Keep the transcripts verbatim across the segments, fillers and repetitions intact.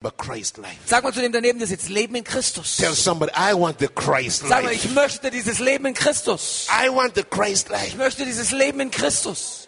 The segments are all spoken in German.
but Christ life. Sag mal zu dem daneben, der sitzt, Leben in Christus. Tell somebody, I want the Christ Sag mal, life. ich möchte dieses Leben in Christus. I want the Christ Ich life. möchte dieses Leben in Christus.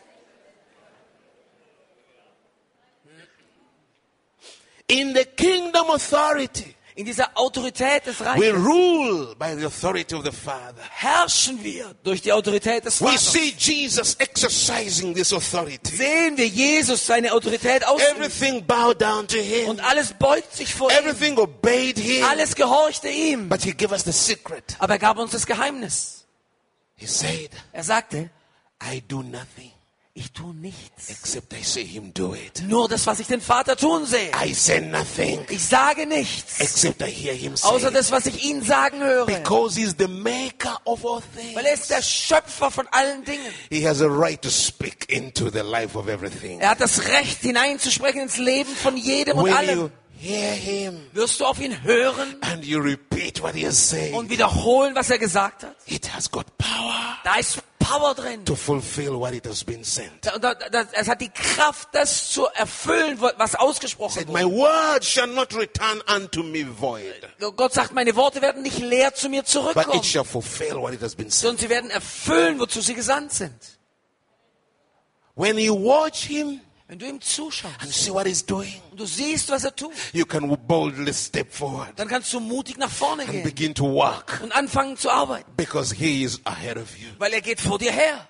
In the kingdom authority, In dieser Autorität des we Reiches rule by the authority of the Father. herrschen wir durch die Autorität des We Vaters. see Jesus exercising this authority. Sehen wir Jesus seine Autorität ausüben. Everything bowed down to him. Und alles beugt sich vor ihm. Everything obeyed him. Alles gehorchte ihm. But he gave us the secret. Aber er gab uns das Geheimnis. He said, Er sagte, I do nothing ich tue nichts. except I see him do it. Nur das, was ich den Vater tun sehe. I say nothing Ich sage nichts. except I hear him say Außer it. das, was ich ihn sagen höre. Because he's the maker of all Weil er things. ist der Schöpfer von allen Dingen. He has a right to speak into the life of everything. Er hat das Recht, hineinzusprechen ins Leben von jedem und When allem. you hear him Wirst du auf ihn hören and you repeat what he has said, und wiederholen, was er gesagt hat? it has got power Da ist Power drin. to fulfill what it has been sent. Da, da, da, es hat die Kraft, das zu erfüllen, was ausgesprochen Said, my wurde. word shall not return unto me void, Gott sagt, meine Worte werden nicht leer zu mir but zurückkommen, it shall fulfill what it has been sent. sondern sie werden erfüllen, wozu sie gesandt sind. When you watch him Wenn du ihm zuschaust and see what he's doing, und du siehst, was er tut, you can boldly step forward dann kannst du mutig nach vorne and gehen begin to walk und anfangen zu arbeiten, because he is ahead of you. weil er geht vor dir her.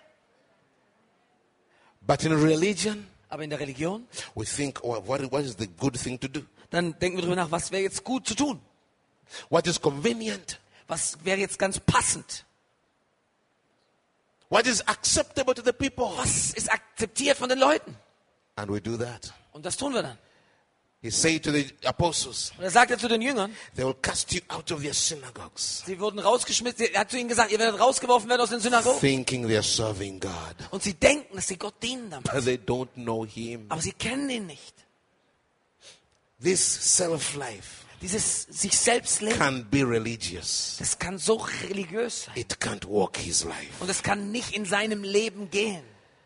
But in religion, Aber in der Religion, we think, oh, what, what is the good thing to do? dann denken wir darüber nach, was wäre jetzt gut zu tun? What is convenient? Was wäre jetzt ganz passend? What is acceptable to the people? Was ist akzeptiert von den Leuten? And we do that. Und das tun wir dann. He said to the apostles, Und er sagte zu den Jüngern, they will cast you out of their synagogues, sie wurden rausgeschmissen, er hat zu ihnen gesagt, ihr werdet rausgeworfen werden aus den Synagogen. thinking they are serving God. Und sie denken, dass sie Gott dienen damit. But they don't know him. Aber sie kennen ihn nicht. This self-life Dieses sich selbst leben, can be religious. das kann so religiös sein. It can't walk his life. Und es kann nicht in seinem Leben gehen.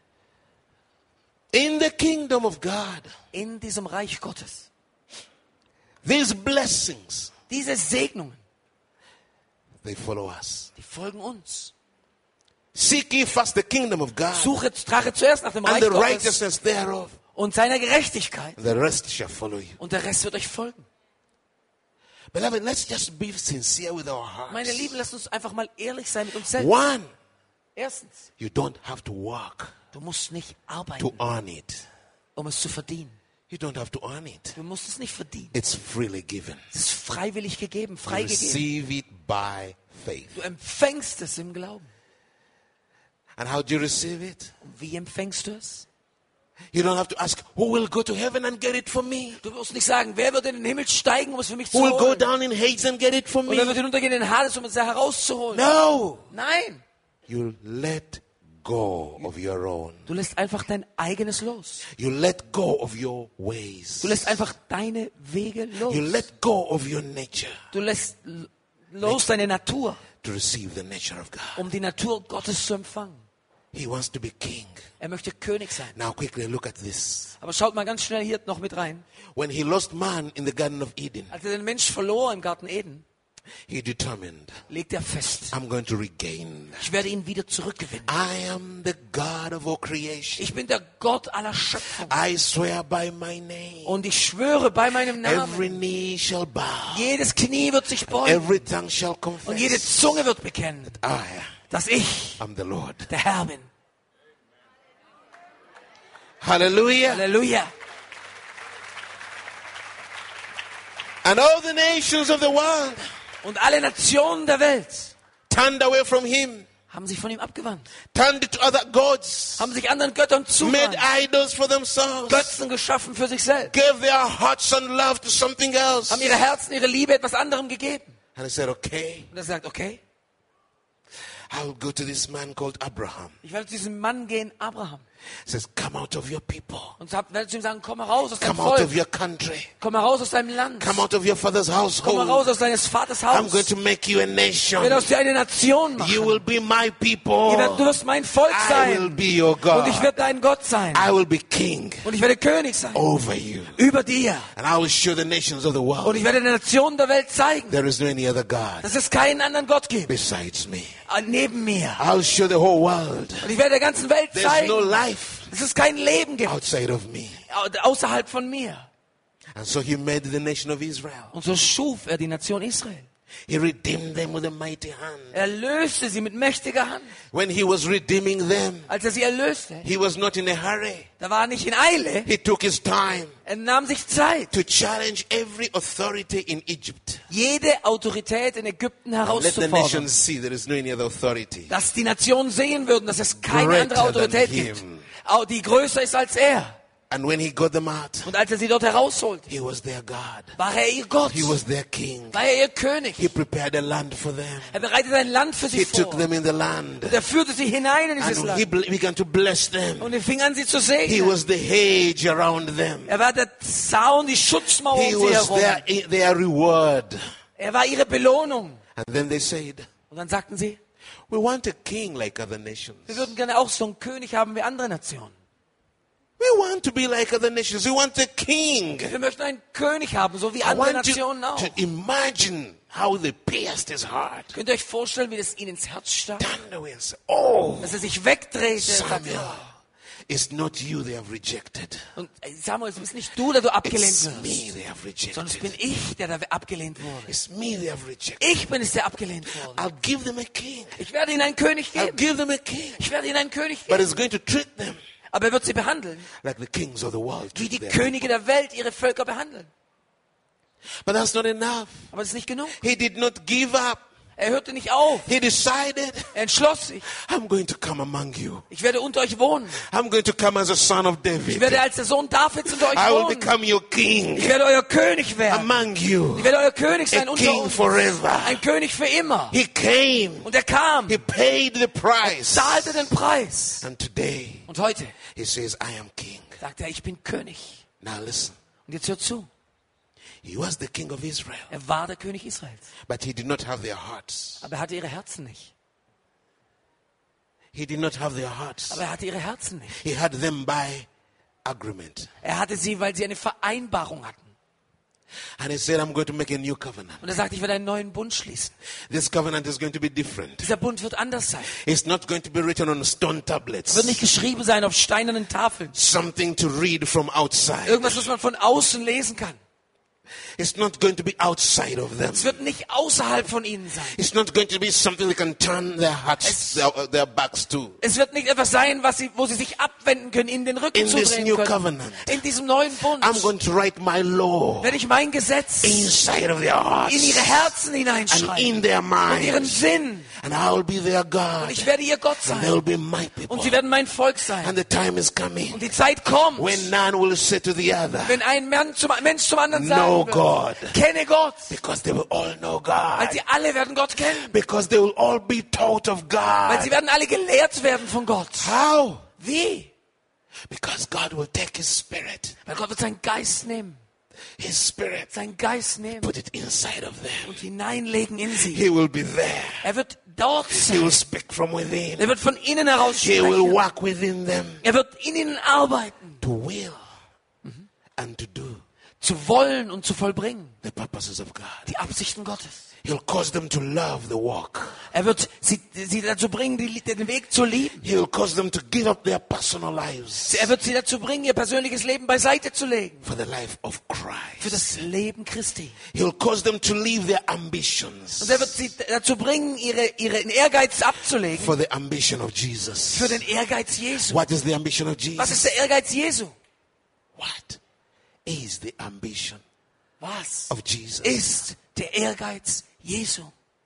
In the kingdom of God, In diesem Reich Gottes. these blessings, Diese Segnungen, they follow us. die folgen uns. Seek ye first the kingdom of God Suche, trache zuerst nach dem and Reich the Gottes righteousness thereof. und seiner Gerechtigkeit. The rest shall follow you. Und der Rest wird euch folgen. Beloved, let's just be sincere with our Meine hearts. Lieben, lasst uns einfach mal ehrlich sein mit uns selbst. One, Erstens, you don't have to work du musst nicht arbeiten, to earn it. um es zu verdienen. You don't have to earn it. Du musst es nicht verdienen. It's freely given. Es ist freiwillig gegeben, You freigegeben. receive it by faith. Du empfängst es im Glauben. And how do you receive it? Und wie empfängst du es? You don't have to ask, who will go to heaven and get it for me? Du wirst nicht sagen, wer wird in den Himmel steigen, um es für mich zu Who will go holen? down in Hades and get it for Und wer wird me? hinuntergehen in den Hades, um es da herauszuholen? No. Nein, You let go of your own. du lässt einfach dein eigenes los. You let go of your ways. Du lässt einfach deine Wege los. You let go of your nature Du lässt l- los deine Natur, to receive the nature of God. um die Natur Gottes zu empfangen. He wants to be king. Er möchte König sein. Now quickly look at this. Aber schaut mal ganz schnell hier noch mit rein. When he lost man in the Garden of Eden, Als er den Mensch verlor im Garten Eden, he determined, legt er fest, I'm going to regain. ich werde ihn wieder zurückgewinnen. I am the God of all creation. Ich bin der Gott aller Schöpfung. I swear by my name. Und ich schwöre bei meinem Every Namen, knee shall bow. jedes Knie wird sich beugen Every tongue shall und jede confess. Zunge wird bekennen, I dass ich am the Lord. der Herr bin. Hallelujah. Halleluja. And all the nations of the world Und alle Nationen der Welt turned away from him, haben sich von ihm abgewandt, turned to other gods, haben sich anderen Göttern made zugewandt, idols for themselves, Götzen geschaffen für sich selbst, gave their hearts and love to something else. haben ihre Herzen, ihre Liebe etwas anderem gegeben. And he said, okay, Und er sagt, okay, I will go to this man called Abraham. ich werde zu diesem Mann gehen, Abraham. He says, come out of your people. Und werdet zu ihm sagen, komm heraus aus deinem Come out Volk. of your country. Komm heraus aus deinem Land. Come out of your father's Komm household. heraus aus deines Vaters Haus. I'm going to make you a nation. Ich werde aus dir eine Nation machen. You will be my Ihr people. werdet- Du wirst mein Volk I will sein. be your Und God. ich werde dein Gott sein. I will be king Und ich werde König sein. over you. Über dir. And I will show the nations of the Und world ich werde den Nationen der Welt zeigen, there is no any other God dass es keinen anderen Gott gibt. besides me. äh, Neben mir. I'll show the whole world Und ich werde der ganzen Welt there's no zeigen, life dass es kein Leben gibt. outside of me. au- Außerhalb von mir. And so he made the nation of Israel. Und so schuf er die Nation Israel. He redeemed them with a mighty hand. Er löste sie mit mächtiger Hand. When he was redeeming them, Als er sie erlöste, he was not in a hurry. da war er nicht in Eile. He took his time Er nahm sich Zeit, to challenge every authority in Egypt. jede Autorität in Ägypten Let the herauszufordern. nations see there is no any other authority. Dass die Nationen sehen würden, dass es keine Greater andere Autorität than gibt, him. au- die größer ist als er. And when he got them out, Und als er sie dort herausholte, he was their God. war er ihr Gott, He was their king. war er ihr König. He prepared a land for them. Er bereitete ein Land für He sie took vor. them in the land. Er führte sie hinein in dieses And he Land. bl- began to bless them. Und er fing an, sie zu He segnen. was the hedge around them. Er war der Zaun, die Schutzmauer He um sie was herum. their, their reward. Er war ihre Belohnung. And then they said, Und dann sagten sie, we want a king like other nations. wir würden gerne auch so einen König haben wie andere Nationen. We want to be like other nations. We want a king. Wir möchten einen König haben, so wie I andere want you Nationen auch. to imagine how they pierced his heart. Könnt ihr euch vorstellen, wie das ihn ins Herz stach? Turned away and said, oh, Dass er sich wegdrehte und sagte, Samuel, it's not you they have rejected. und äh, Samuel, es bist nicht du, der du abgelehnt It's wirst, me they have sondern es rejected. bin ich, der da abgelehnt wurde. It's me they have rejected. Ich bin es, der abgelehnt wurde. I'll give them a king. Ich werde ihnen einen König I'll geben. give them a king. Ich werde ihnen einen König But geben. it's going to treat them Aber er wird sie behandeln, like the kings of the world wie treat die them. Könige der Welt ihre Völker behandeln. But that's not enough. Aber das ist nicht genug. He did not give up. Er hörte nicht auf. He decided, Er entschloss sich. I'm going to come among you. Ich werde unter euch wohnen. I'm going to come as a son of Ich David. werde als der Sohn Davids unter euch I will wohnen. become your Ich king werde euer König werden. among you. Ich werde euer König sein A unter king uns. forever. Ein König für immer. He came. Und er kam, He paid the price. zahlte den Preis. And today, Und heute he says, I am king. sagt er, ich bin König. Now listen. Und jetzt hört zu. He was the king of Israel. Er war der König Israels. But he did not have their hearts. Aber er hatte ihre Herzen nicht. He did not have their hearts. Aber er hatte ihre Herzen nicht. He had them by agreement. Er hatte sie, weil sie eine Vereinbarung hatten. And he said, I'm going to make a new covenant. Und er sagte, ich werde einen neuen Bund schließen. This covenant is going to be different. Dieser Bund wird anders sein. It's not going to be written on stone Es wird tablets. nicht geschrieben sein auf steinernen Tafeln. Something to read from outside. Irgendwas, was man von außen lesen kann. It's not going to be outside of them. Es wird nicht außerhalb von ihnen sein. It's not going to be something they can turn their hearts, their, their backs to. Es wird nicht etwas sein, was sie, wo sie sich abwenden können, ihnen den Rücken In this zudrehen new können. covenant, In diesem neuen Bund I'm going to write my law werde ich mein Gesetz inside of their hearts in ihre Herzen and hineinschreiben. in their Und ihren minds. Sinn. And I'll be their Und God. ich werde ihr Gott And they'll sein. be my people. Und sie werden mein Volk sein. And the time is coming Und die Zeit kommt, when none will say to the other, wenn ein Mann zum, Mensch zum anderen Know sagen wird, God. kenne Gott. because they will all know Weil God. sie alle werden Gott kennen. Because they will all be taught of Weil sie God. werden alle gelehrt werden von Gott. How? Wie? Because God will take His Spirit, Weil Gott wird seinen Geist nehmen. His Spirit, Seinen Geist nehmen put it inside of them. und hineinlegen in sie. He will be there. Er wird dort He will sein. speak from within. Er wird von innen heraus He will sprechen. work within them Er wird in ihnen arbeiten. to will and to do Zu wollen und zu vollbringen. the purposes of God. Die Absichten Gottes. He'll cause them to love the walk. Er wird sie, sie dazu bringen, die, den Weg zu lieben. He'll cause them to give up their personal lives Er wird sie dazu bringen, ihr persönliches Leben beiseite zu legen. for the life of Für Christ. das Leben Christi. He'll cause them to leave their ambitions Und er wird sie dazu bringen, ihre, ihren Ehrgeiz abzulegen. for the ambition of Jesus. Für den Ehrgeiz Jesu. What is the ambition of Was ist Jesus? der Ehrgeiz Jesu? What is the ambition Was of Jesus? ist der Ehrgeiz Jesu?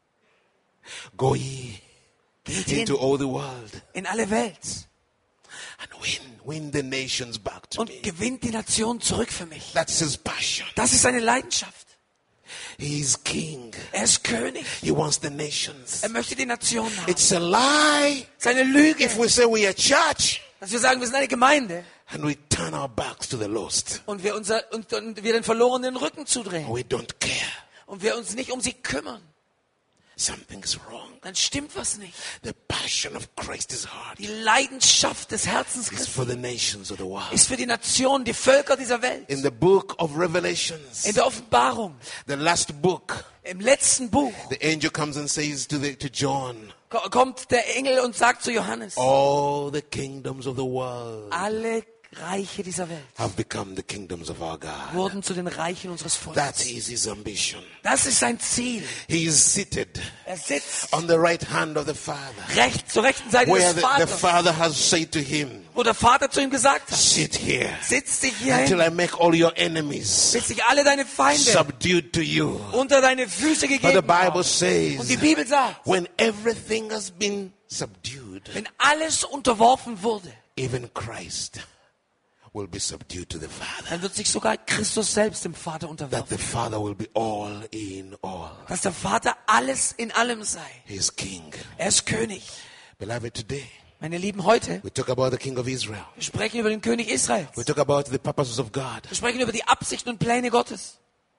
Go ye Geht into hin all the world in alle Welt and win, win the nations back to und me. gewinnt die Nation zurück für mich. That's his passion. Das ist seine Leidenschaft. He is king. Er ist König. He wants the nations. Er möchte die Nation haben. It's a lie Seine Lüge. if we say we are church Dass wir sagen, wir sind eine Gemeinde and we turn our backs to the lost. und wir, unser, und, und wir den Verlorenen den Rücken zudrehen We don't care. und wir uns nicht um sie kümmern, Something's wrong. dann stimmt was nicht. The passion of Christ's heart Die Leidenschaft des Herzens is Christi for the nations of the world. ist für die Nationen, die Völker dieser Welt. In the book of Revelations, In der Offenbarung, the last book, im letzten Buch, the angel comes and says to, the, to John, ko- kommt der Engel und sagt zu Johannes, all the kingdoms of the world alle Reiche dieser Welt have become the kingdoms of our God. wurden zu den Reichen unseres That Volkes. is his ambition. Das ist sein Ziel. He is seated Er sitzt on the right hand of the Father, rechts, zur rechten Seite where des the, the Vaters, Father has said to him, wo der Vater zu ihm gesagt hat, sit here sitz dich hier until hin, I make all your enemies bis sich alle deine Feinde subdued to you. unter deine Füße But the gegeben Bible haben. Und says, die Bibel sagt, when everything has been subdued, wenn alles unterworfen wurde, even Christ will be subdued to the Father. dann wird sich sogar Christus selbst dem Vater That unterwerfen. the Father will be all in all. Dass der Vater alles in allem sei. He is King. Er ist König. Beloved, today Meine Lieben, heute, we talk about the King of Israel. wir sprechen über den König Israels. We talk about the purposes of God. Wir sprechen über die Absichten und Pläne Gottes.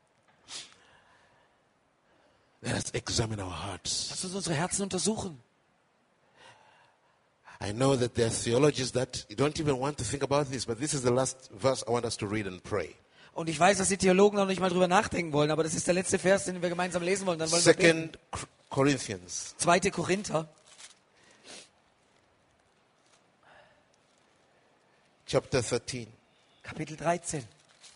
Let us examine our hearts. Lass uns unsere Herzen untersuchen. I know that there are theologians that don't even want to think about this, but this is the last verse I want us to read and pray. Und ich weiß, dass die Theologen noch nicht mal drüber nachdenken wollen, aber das ist der letzte Vers, den wir gemeinsam lesen wollen. Dann wollen wir beten. Second Corinthians Zweite Korinther, chapter thirteen. Kapitel dreizehn,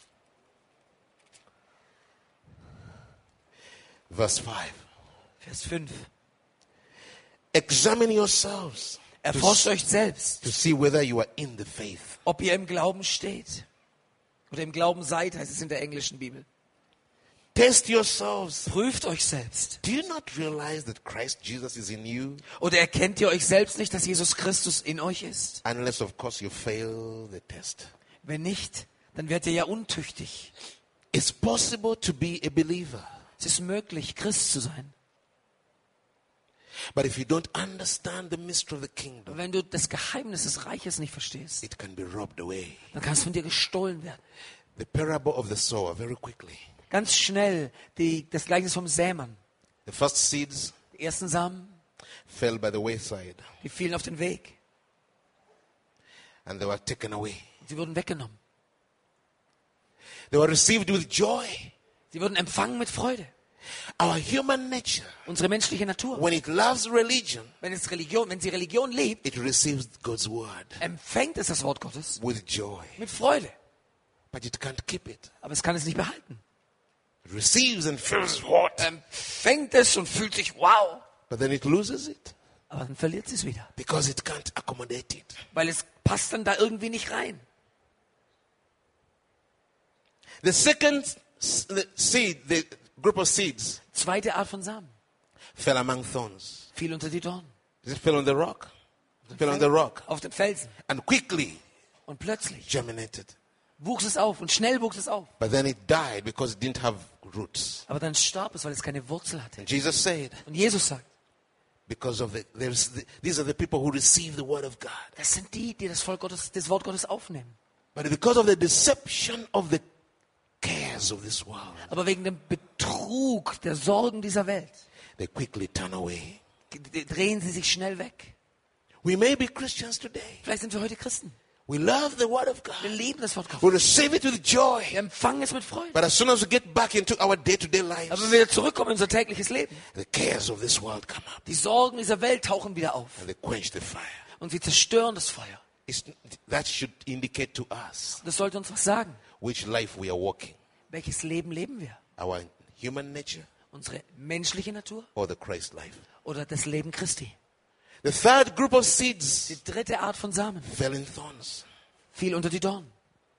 Verse five. Vers fünf. Examine yourselves to, Erforscht euch selbst, to see whether you are in the faith. ob ihr im Glauben steht. Oder im Glauben seid, heißt es in der englischen Bibel. Test yourselves. Prüft euch selbst. Do you not realize that Christ Jesus is in you? Oder erkennt ihr euch selbst nicht, dass Jesus Christus in euch ist? Unless, of course, you fail the test. Wenn nicht, dann werdet ihr ja untüchtig. It's possible to be a believer. Es ist möglich, Christ zu sein. But if you don't understand the mystery of the kingdom, Wenn du das Geheimnis des Reiches nicht verstehst, it can be robbed away. dann kann es von dir gestohlen werden. The parable of the sower, very quickly. Ganz schnell die, das Gleichnis vom Sämann. The first seeds Die ersten Samen, fell by the wayside die fielen auf den Weg. and they were taken away. Sie wurden weggenommen. They were received with joy. Sie wurden empfangen mit Freude. Our human nature, Unsere menschliche Natur. when it loves religion, Wenn es Religion, wenn sie Religion liebt, it receives God's word empfängt es das Wort Gottes with joy. mit Freude. But it can't keep it. Aber es kann es nicht behalten. It receives and feels what? Empfängt es und fühlt sich wow. But then it loses it Aber dann verliert sie es wieder. because it can't accommodate it. Weil es passt dann da irgendwie nicht rein. The second s- the seed, the group of seeds, Zweite Art von Samen. fell among thorns. Fiel unter die Dornen. It fell on the rock. It fell on the rock Auf den Felsen. and quickly Und plötzlich germinated. wuchs es auf und schnell wuchs es auf. But then it died because it didn't have roots. Aber dann starb es, weil es keine Wurzel hatte. And Jesus said, Und Jesus sagt, because of the, there's the, these are the people who receive the word of God. das sind die, die das Volk Gottes, das Wort Gottes aufnehmen. But because of the deception of the cares of this world, Aber wegen dem Betrug der Sorgen dieser Welt they quickly turn away. d- drehen sie sich schnell weg. We may be Christians today. Vielleicht sind wir heute Christen. We love the word of Wir God. lieben das Wort We Gottes. receive it with joy. Wir empfangen es mit Freude. But as soon as we get back into our day-to-day Aber lives, wenn wir zurückkommen in unser tägliches Leben, the cares of this world come up die Sorgen dieser Welt tauchen wieder auf. and they quench the fire. Und sie zerstören das Feuer. It's, that should indicate to us Das sollte uns was sagen. which life we are walking. Welches Leben leben wir? Our human nature Unsere menschliche Natur or the Christ life. oder das Leben Christi? The third group of seeds Die dritte Art von Samen fell in thorns fiel unter die Dornen.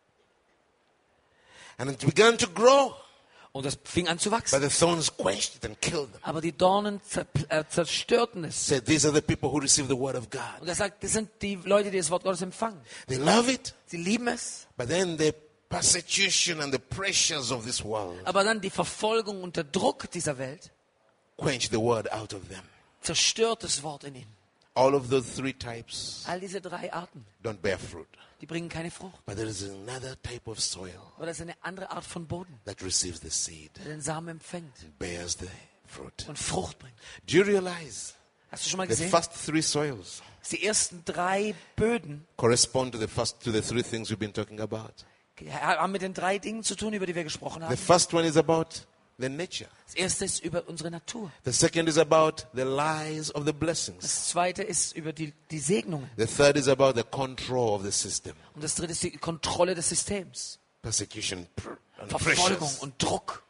and it began to grow. Und es fing an zu But wachsen. the thorns quenched it and killed them. Aber die Dornen zer äh, zerstörten es. Said these are the people who receive the word of Und God. er sagt, das sind die Leute, die das Wort Gottes empfangen. They love it, Sie lieben es. but then the persecution and the pressures of this world Aber dann die Verfolgung und der Druck dieser Welt quench the word out of them. zerstört das Wort in ihnen. All of those three types All diese drei Arten, don't bear fruit. die bringen keine Frucht. But there is another type of soil Aber das ist eine andere Art von Boden, that receives the seed der den Samen empfängt and bears the fruit. und Frucht bringt. Do you realize Hast du schon mal the gesehen, first three soils dass die ersten drei Böden correspond to the first to the three things we've been talking about? haben mit den drei Dingen zu tun, über die wir gesprochen The haben? first one is about the nature. Das erste ist über unsere Natur. The second is about the lies of the blessings. Das zweite ist über die, die Segnungen. The third is about the control of the system. Und das dritte ist die Kontrolle des Systems. Persecution pr- and Verfolgung pressures. und Druck.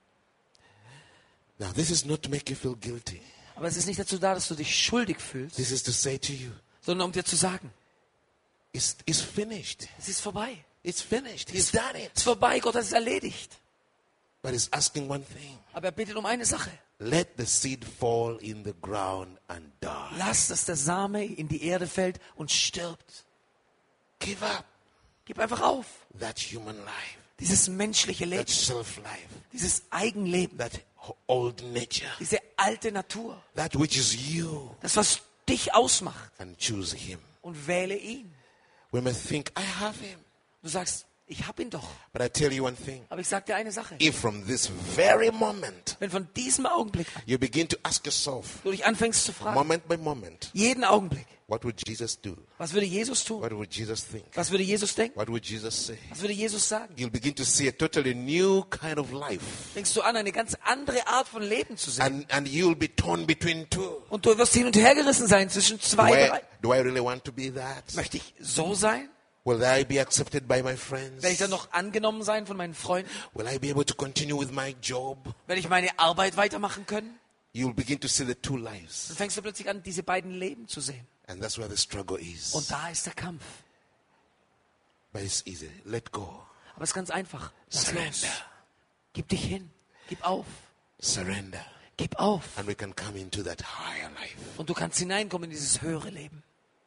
Now, this is not to make you feel guilty. Aber es ist nicht dazu da, dass du dich schuldig fühlst, This is to say to you, sondern um dir zu sagen, it's, it's finished. es ist vorbei. It's finished. He's done Es it. ist vorbei, Gott hat es erledigt. But he's asking one thing. Aber er bittet um eine Sache. Let the seed fall in the ground and die. Lass, dass der Same in die Erde fällt und stirbt. Give up Gib einfach auf. that human life, Dieses menschliche that Leben, self-life, dieses Eigenleben, that h- old nature, diese alte Natur, that which is you, das, was dich ausmacht, and choose him. und wähle ihn. We may think, I have him. Du sagst, ich hab ihn doch. But I tell you one thing. Aber ich sag dir eine Sache. If from this very moment Wenn von diesem Augenblick an you begin to ask yourself, du dich anfängst zu fragen, moment by moment, jeden Augenblick, what would Jesus do? was würde Jesus tun? What would Jesus think? Was würde Jesus denken? What would Jesus say? Was würde Jesus sagen? You'll begin to see a totally new kind of life. Fängst du an, eine ganz andere Art von Leben zu sehen. And, and you'll be torn between two. Und du wirst hin und her gerissen sein zwischen Do zwei I, Bereichen. do I really want to be that? Möchte ich so sein? Will I be accepted by my friends? Werde ich dann noch angenommen sein von meinen Freunden? Will I be able to continue with my job? Werde ich meine Arbeit weitermachen können? You'll begin to see the two lives. Dann fängst du plötzlich an, diese beiden Leben zu sehen. And that's where the struggle is. Und da ist der Kampf. But it's easy. Let go. Aber es ist ganz einfach. Lass los. Surrender. Gib dich hin. Gib auf. Surrender. Gib auf. And we can come into that higher life. Und du kannst hineinkommen in dieses höhere Leben.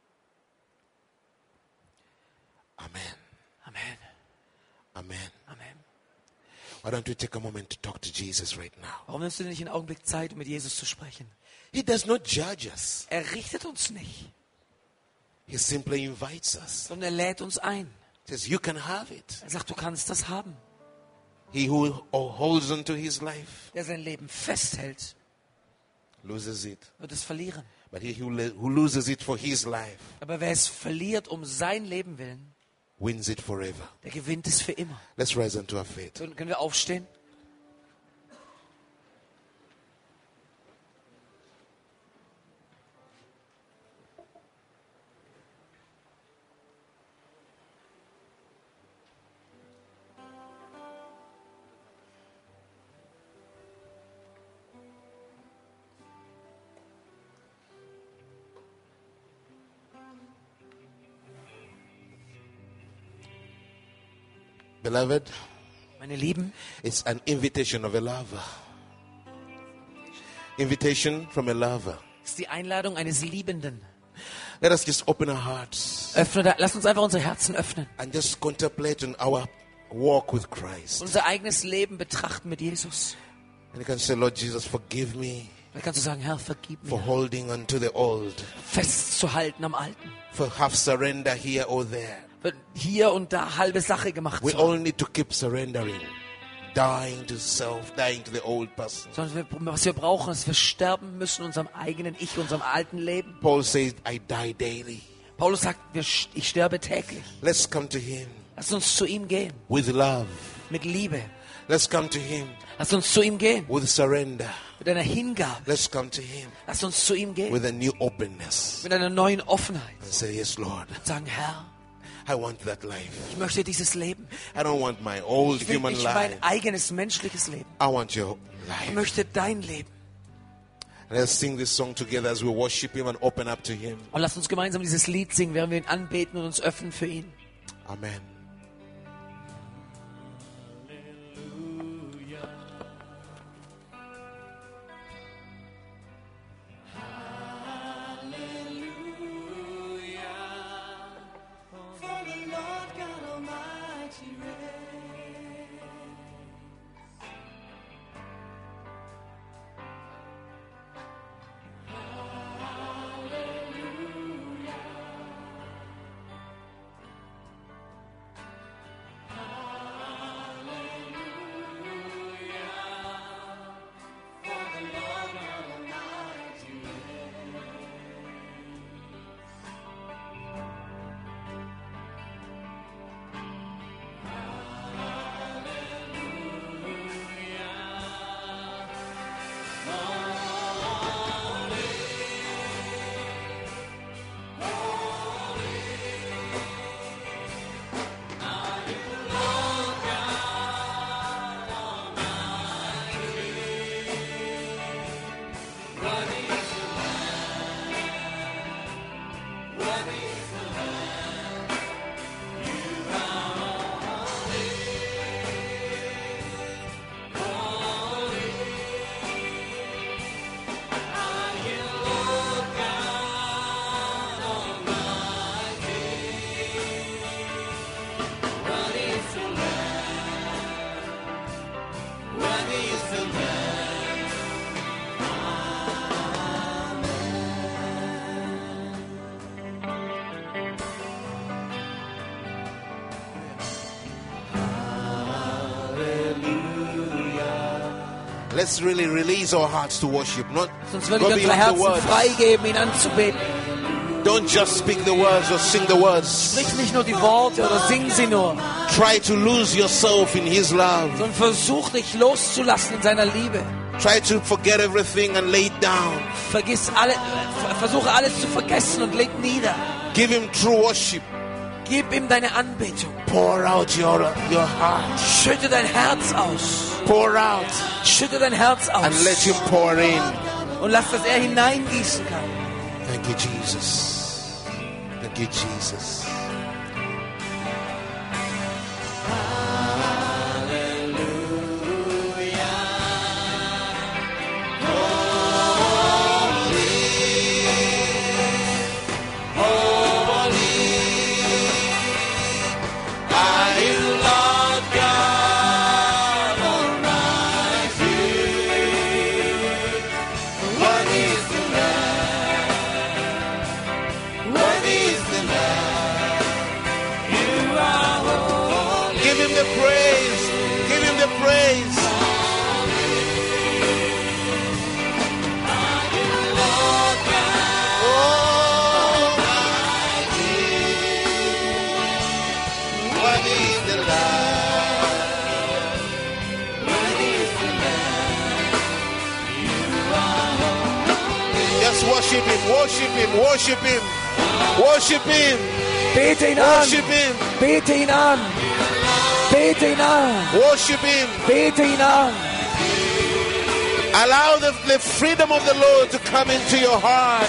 Amen. Amen. Amen. Amen. Why don't we take a moment to talk to Jesus right now? Warum nimmst du nicht einen Augenblick Zeit, um mit Jesus zu sprechen? He does not judge us. Er richtet uns nicht, He simply invites us. sondern er lädt uns ein. He says, you can have it. Er sagt, du kannst das haben. He who holds on to his life Der sein Leben festhält, loses it. wird es verlieren. But he who, le- who loses it for his life Aber wer es verliert um sein Leben willen, wins it forever. der gewinnt es für immer. Let's rise unto our feet. So, können wir aufstehen? Beloved, Meine Lieben, it's an invitation of a lover. Invitation from a lover. das ist die Einladung eines Liebenden. Let us just open our hearts Öffne, da- lass uns einfach unsere Herzen öffnen. and just contemplate on our walk with Christ. Unser eigenes Leben betrachten mit Jesus. And you can say, Lord Jesus, forgive me Da kannst du sagen, Herr, vergib for mir. holding on to the old, Festzuhalten am Alten. for half surrender here or there. Hier und da halbe Sache gemacht We zu haben. all need to keep surrendering, dying to self, dying to the old person. Sondern wir, was wir brauchen, ist, wir sterben müssen unserem eigenen Ich, unserem alten Leben. Paul says, I die daily. Paulus sagt, wir, ich sterbe täglich. Let's come to him Lass uns zu ihm gehen. with love. Mit Liebe. Let's come to him Lass uns zu ihm gehen. with surrender. Mit einer Hingabe. Let's come to him Lass uns zu ihm gehen. with a new openness Mit einer neuen Offenheit. and say, yes, Lord, Sagen, Herr, I want that life. ich möchte dieses Leben. I don't want my old Ich will human nicht life. mein eigenes menschliches Leben. I want your Ich life. möchte dein Leben. Let's sing this song together as we worship him and open up to him. Und lass uns gemeinsam dieses Lied singen, während wir ihn anbeten und uns öffnen für ihn. Amen. For the Lord God Almighty reigns. Hallelujah. Let's really release our hearts to worship. Not Sonst will go ich unsere beyond the Herzen words. freigeben, ihn anzubeten. Don't just speak the words or sing the words. Sprich nicht nur die Worte oder sing sie nur, Try to lose yourself in His love. sondern versuch dich loszulassen in seiner Liebe. Try to forget everything and lay it down. Vergiss alle, ver- versuche alles zu vergessen und leg nieder. Give Him true worship. Gib ihm deine Anbetung. Pour out your, your heart. Schütte dein Herz aus. Pour out Schütte dein Herz aus. and let Him pour in. Und lass, dass er hineingießen kann. Thank you, Jesus. Thank you, Jesus. Give Him the praise. Give Him the praise. Oh, my King. Worthy is the Lamb. Worthy is the Lamb. Just worship Him, worship Him, worship Him, worship Him, Bete ihn an. worship Him, Bete ihn an. Bete ihn an. worship Him. Bete ihn an. Allow the, the freedom of the Lord to come into your heart.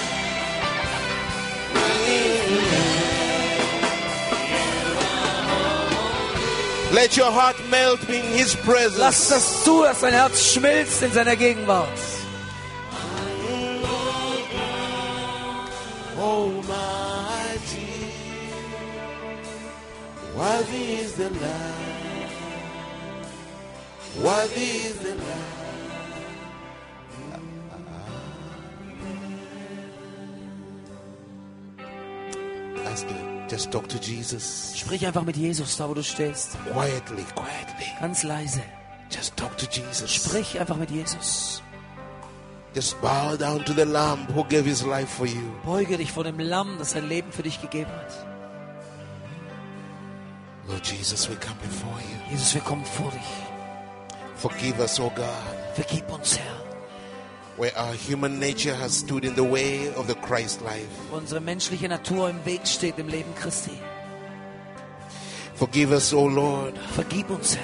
Let your heart melt in His Lass presence. das zu, dass dein Herz schmilzt in seiner Gegenwart. Almighty, worthy is the Lamb. Worthy is the Lamb. Ask Him. Just talk to Jesus. Sprich einfach mit Jesus, da wo du stehst. Quietly, quietly. Ganz leise. Just talk to Jesus. Sprich einfach mit Jesus. Just bow down to the Lamb who gave His life for you. Beuge dich vor dem Lamm, das sein Leben für dich gegeben hat. Lord Jesus, we come before you. Jesus, wir kommen vor dich. Forgive us, O God, Vergib uns, Herr. where our human nature has stood in the way of the Christ life. Wo unsere menschliche Natur im Weg steht im Leben Christi. Forgive us, O Lord, Vergib uns, Herr.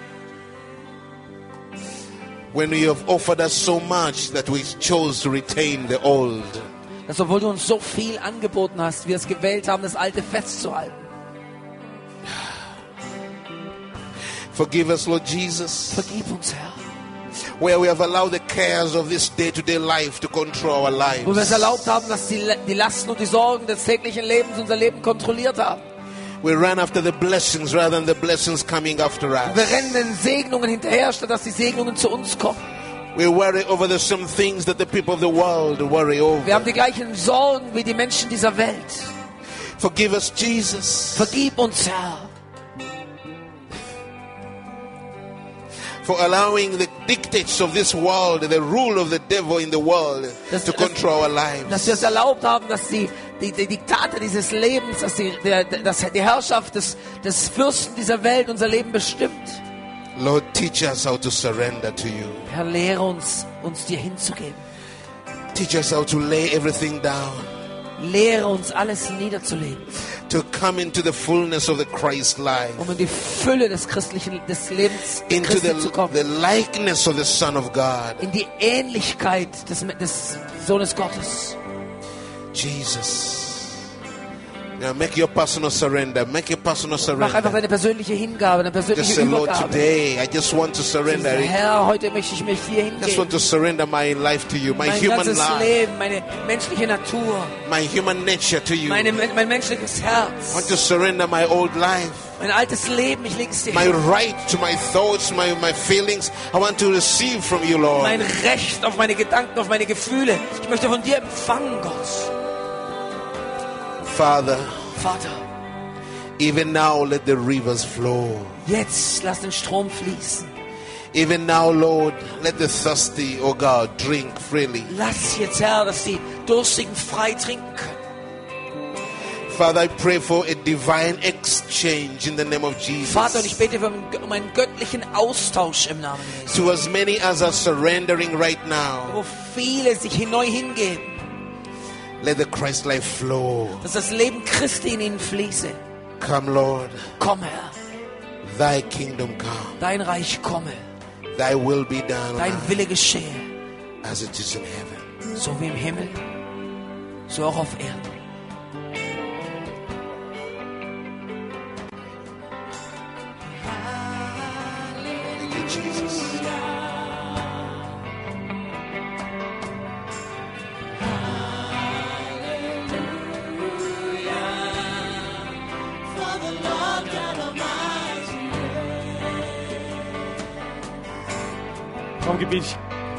when you have offered us so much that we chose to retain the old. Dass obwohl du uns so viel angeboten hast, wir es gewählt haben, das Alte festzuhalten. Forgive us, Lord Jesus, Vergib uns, Herr. where we have allowed the cares of this day-to-day life to control our Wo wir es lives. erlaubt haben, dass die, die Lasten und die Sorgen des täglichen Lebens unser Leben kontrolliert haben. We ran after the blessings rather than the blessings coming after Wir us. rennen den Segnungen hinterher, statt dass die Segnungen zu uns kommen. We worry over the same things that the people of the world worry Wir over. haben die gleichen Sorgen wie die Menschen dieser Welt. Forgive us, Jesus, Vergib uns, Herr, for allowing the dictates of this world, the rule of the devil in the world, Das- to das- control our dass wir es lives. erlaubt haben, dass die, die, die Diktate dieses Lebens, dass die, der, dass die Herrschaft des, des Fürsten dieser Welt unser Leben bestimmt. Lord, teach us how to surrender to you. Herr, lehre uns, uns dir hinzugeben. Teach us how to lay everything down, Lehre uns, alles niederzulegen, to come into the fullness of the Christ life, um in die Fülle des christlichen, des Lebens into Christi zu the, kommen. the likeness of the Son of God. In die Ähnlichkeit des, des Sohnes Gottes. Jesus. Now make your personal surrender. Make your personal Mach einfach surrender. deine persönliche Hingabe, deine Just persönliche say, Lord, Übergabe. today I just want to surrender. I Herr, heute möchte ich mich dir just want hingeben. to surrender my life to you, my Mein human ganzes life, Leben, meine menschliche Natur, my human nature to you. meine, mein menschliches I want Herz, to surrender my old life, mein altes Leben, ich lege es dir my hin. right to my thoughts, my, my feelings. I want to receive from you, Lord. Mein Recht auf meine Gedanken, auf meine Gefühle. Ich möchte von dir empfangen, Gott. Father, Vater, even now let the rivers flow. jetzt lass den Strom fließen. Even now, Lord, let the thirsty, oh God, drink freely. Lass jetzt, Herr, dass die Durstigen frei trinken können. Father, I pray for a divine exchange in the name of Jesus. Vater, und ich bete um einen göttlichen Austausch im Namen Jesu. To as many as are surrendering right now, Wo viele sich neu hingeben, let the Christ life flow. dass das Leben Christi in ihnen fließe. Come, Lord, Komm, Herr, thy kingdom come, dein Reich komme, thy will be done dein Wille geschehe, as it is in heaven. so wie im Himmel, so auch auf Erden. Thank you, Jesus. For the Lord God Almighty. Komm, gib mich.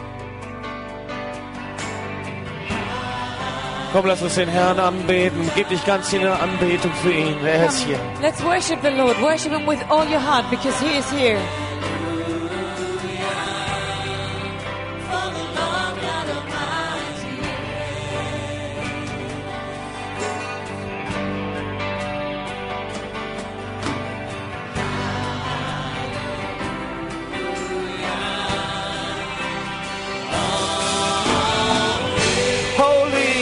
Komm, lass uns den Herrn anbeten. Gib dich ganz in der Anbetung für ihn. Er ist hier. Let's worship the Lord. Worship Him with all your heart because He is here. For the Lord God Almighty. Holy.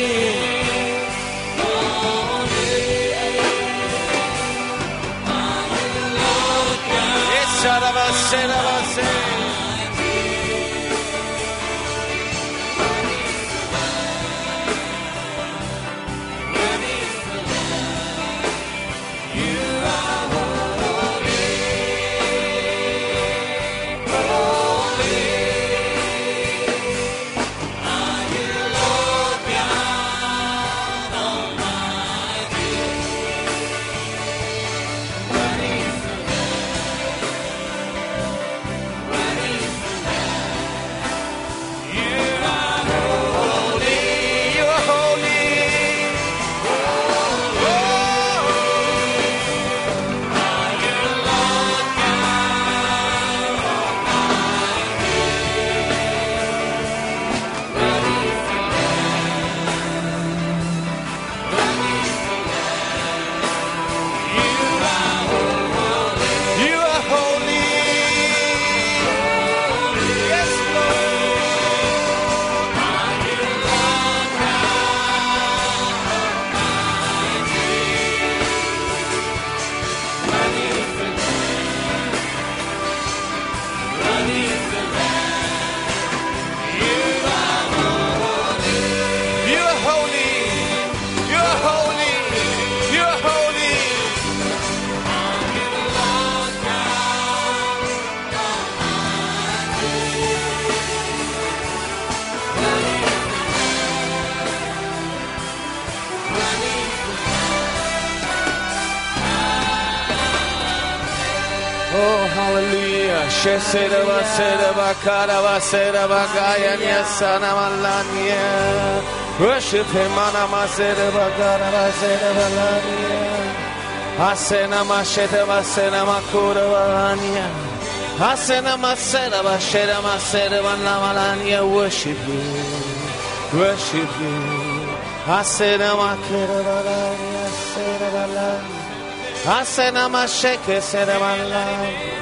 Oh, hallelujah. Shesera basera bakara basera bagaya nyasana malania. Worship him, mana masera bakara basera balania. Hasena masheta basena makura balania. Hasena masera basera masera balania. Worship you, worship you. Hasena makura balania, sera balania. Hasena masheke sera balania.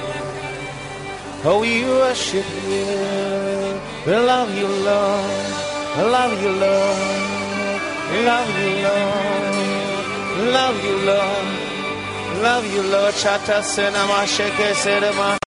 Oh, we worship you. We love you, Lord. We love you, Lord. We love you, Lord. We love you, Lord. We love you, Lord. Chata sena masheke sera ma.